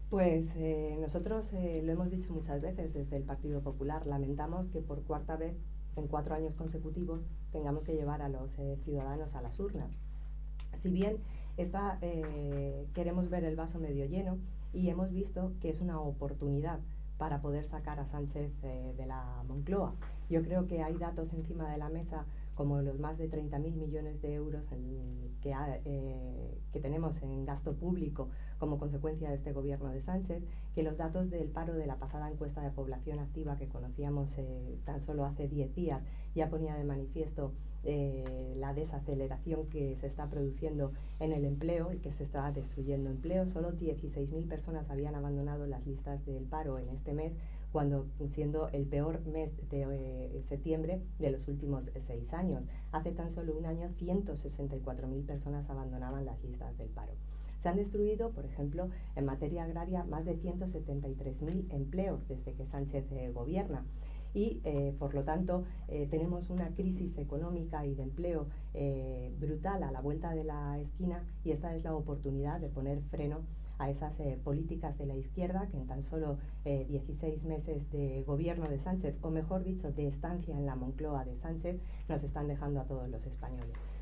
Pues nosotros lo hemos dicho muchas veces desde el Partido Popular. Lamentamos que por cuarta vez en 4 años consecutivos tengamos que llevar a los ciudadanos a las urnas. Si bien queremos ver el vaso medio lleno y hemos visto que es una oportunidad para poder sacar a Sánchez de la Moncloa. Yo creo que hay datos encima de la mesa como los más de 30.000 millones de euros que tenemos en gasto público como consecuencia de este gobierno de Sánchez, que los datos del paro de la pasada encuesta de población activa que conocíamos tan solo hace 10 días ya ponía de manifiesto la desaceleración que se está produciendo en el empleo y que se está destruyendo empleo. Solo 16.000 personas habían abandonado las listas del paro en este mes, cuando siendo el peor mes de septiembre de los últimos 6 años. Hace tan solo un año 164.000 personas abandonaban las listas del paro. Se han destruido, por ejemplo, en materia agraria, más de 173.000 empleos desde que Sánchez gobierna. Y por lo tanto tenemos una crisis económica y de empleo brutal a la vuelta de la esquina, y esta es la oportunidad de poner freno a esas políticas de la izquierda que en tan solo 16 meses de gobierno de Sánchez, o mejor dicho, de estancia en la Moncloa de Sánchez, nos están dejando a todos los españoles.